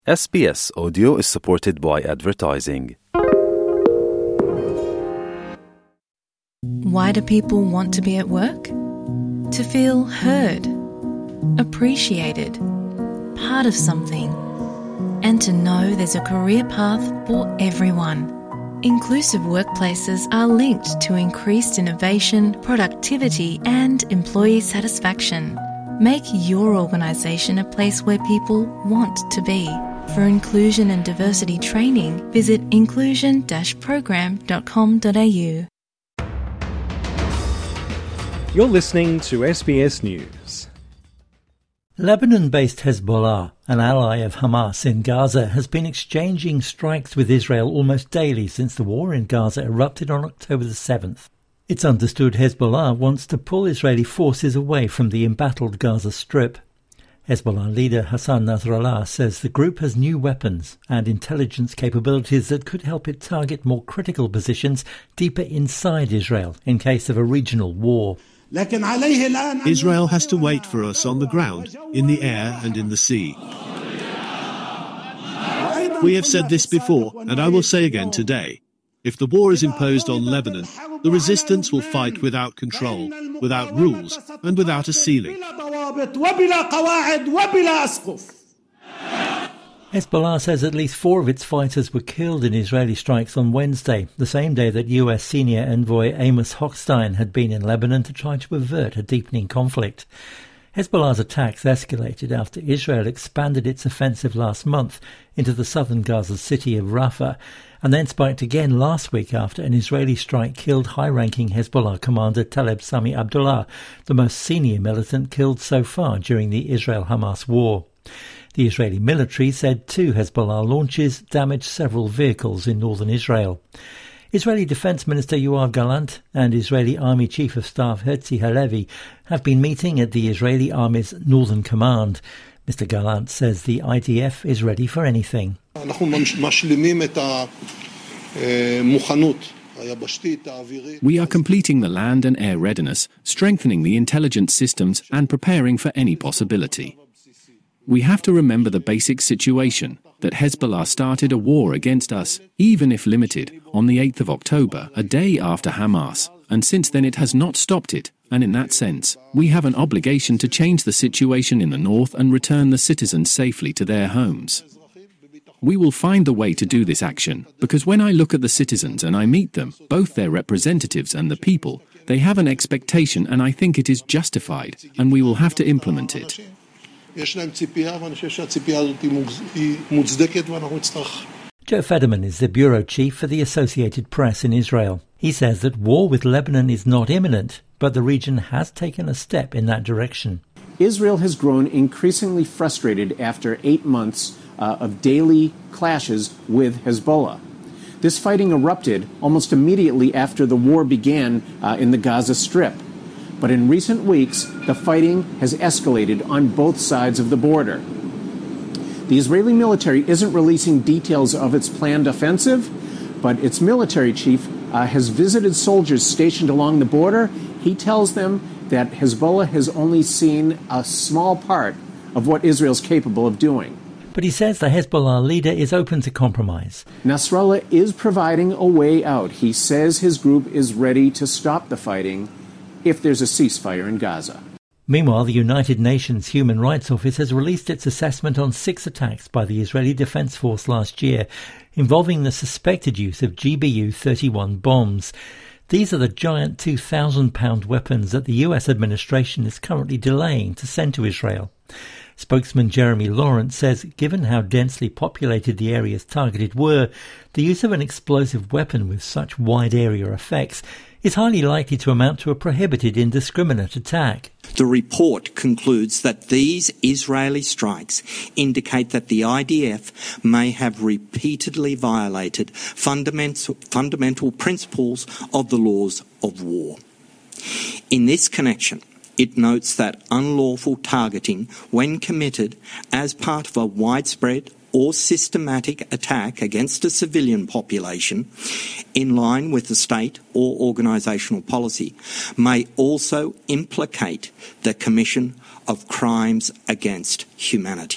SBS Audio is supported by advertising. Why do people want to be at work? To feel heard, appreciated, part of something, and to know there's a career path for everyone. Inclusive workplaces are linked to increased innovation, productivity, and employee satisfaction. Make your organisation a place where people want to be. For inclusion and diversity training, visit inclusion-program.com.au. You're listening to SBS News. Lebanon-based Hezbollah, an ally of Hamas in Gaza, has been exchanging strikes with Israel almost daily since the war in Gaza erupted on October the 7th. It's understood Hezbollah wants to pull Israeli forces away from the embattled Gaza Strip. Hezbollah leader Hassan Nasrallah says the group has new weapons and intelligence capabilities that could help it target more critical positions deeper inside Israel in case of a regional war. Israel has to wait for us on the ground, in the air and in the sea. We have said this before, and I will say again today. If the war is imposed on Lebanon, the resistance will fight without control, without rules, and without a ceiling. Hezbollah says at least 4 of its fighters were killed in Israeli strikes on Wednesday, the same day that US senior envoy Amos Hochstein had been in Lebanon to try to avert a deepening conflict. Hezbollah's attacks escalated after Israel expanded its offensive last month into the southern Gaza city of Rafah, and then spiked again last week after an Israeli strike killed high-ranking Hezbollah commander Taleb Sami Abdullah, the most senior militant killed so far during the Israel-Hamas war. The Israeli military said 2 Hezbollah launches damaged several vehicles in northern Israel. Israeli Defense Minister Yoav Gallant and Israeli Army Chief of Staff Herzi Halevi have been meeting at the Israeli Army's Northern Command. Mr. Gallant says the IDF is ready for anything. We are completing the land and air readiness, strengthening the intelligence systems and preparing for any possibility. We have to remember the basic situation, that Hezbollah started a war against us, even if limited, on the 8th of October, a day after Hamas, and since then it has not stopped it, and in that sense, we have an obligation to change the situation in the north and return the citizens safely to their homes. We will find the way to do this action, because when I look at the citizens and I meet them, both their representatives and the people, they have an expectation and I think it is justified, and we will have to implement it. Joe Federman is the bureau chief for the Associated Press in Israel. He says that war with Lebanon is not imminent, but the region has taken a step in that direction. Israel has grown increasingly frustrated after 8 months of daily clashes with Hezbollah. This fighting erupted almost immediately after the war began in the Gaza Strip. But in recent weeks, the fighting has escalated on both sides of the border. The Israeli military isn't releasing details of its planned offensive, but its military chief has visited soldiers stationed along the border. He tells them that Hezbollah has only seen a small part of what Israel's capable of doing. But he says the Hezbollah leader is open to compromise. Nasrallah is providing a way out. He says his group is ready to stop the fighting if there's a ceasefire in Gaza. Meanwhile, the United Nations Human Rights Office has released its assessment on 6 attacks by the Israeli Defense Force last year, involving the suspected use of GBU-31 bombs. These are the giant 2,000-pound weapons that the US administration is currently delaying to send to Israel. Spokesman Jeremy Lawrence says given how densely populated the areas targeted were, the use of an explosive weapon with such wide area effects is highly likely to amount to a prohibited indiscriminate attack. The report concludes that these Israeli strikes indicate that the IDF may have repeatedly violated fundamental principles of the laws of war. In this connection, it notes that unlawful targeting, when committed as part of a widespread or systematic attack against a civilian population in line with the state or organisational policy, may also implicate the commission of crimes against humanity.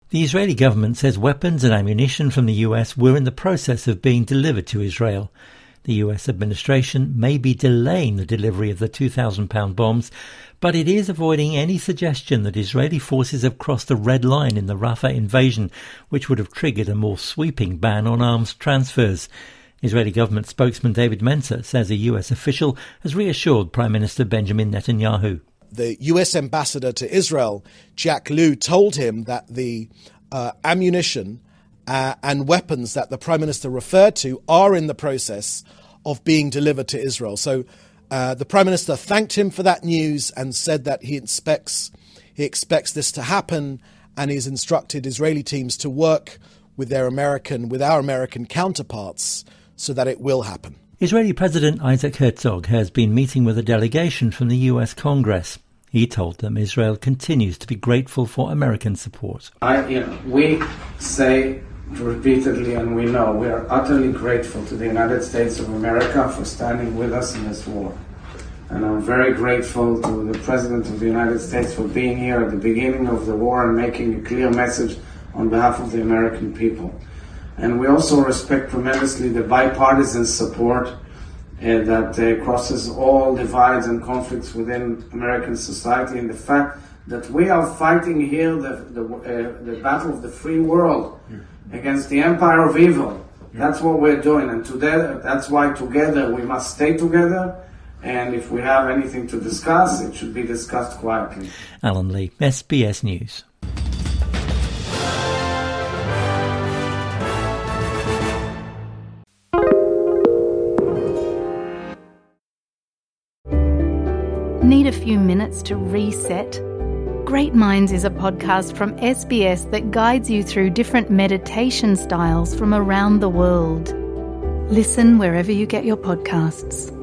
The Israeli government says weapons and ammunition from the US were in the process of being delivered to Israel. The US administration may be delaying the delivery of the 2,000-pound bombs, but it is avoiding any suggestion that Israeli forces have crossed a red line in the Rafah invasion, which would have triggered a more sweeping ban on arms transfers. Israeli government spokesman David Mencer says a US official has reassured Prime Minister Benjamin Netanyahu. The US ambassador to Israel, Jack Lew, told him that the ammunition and weapons that the Prime Minister referred to are in the process of being delivered to Israel. So the Prime Minister thanked him for that news and said that he expects this to happen, and he's instructed Israeli teams to work with our American counterparts so that it will happen. Israeli President Isaac Herzog has been meeting with a delegation from the US Congress. He told them Israel continues to be grateful for American support. We say repeatedly, and we know, we are utterly grateful to the United States of America for standing with us in this war. And I'm very grateful to the President of the United States for being here at the beginning of the war and making a clear message on behalf of the American people. And we also respect tremendously the bipartisan support that crosses all divides and conflicts within American society, and the fact that we are fighting here the battle of the free world against the empire of evil. That's what we're doing, and that's why together we must stay together, and if we have anything to discuss, it should be discussed quietly. Alan Lee, SBS News. Need a few minutes to reset? Great Minds is a podcast from SBS that guides you through different meditation styles from around the world. Listen wherever you get your podcasts.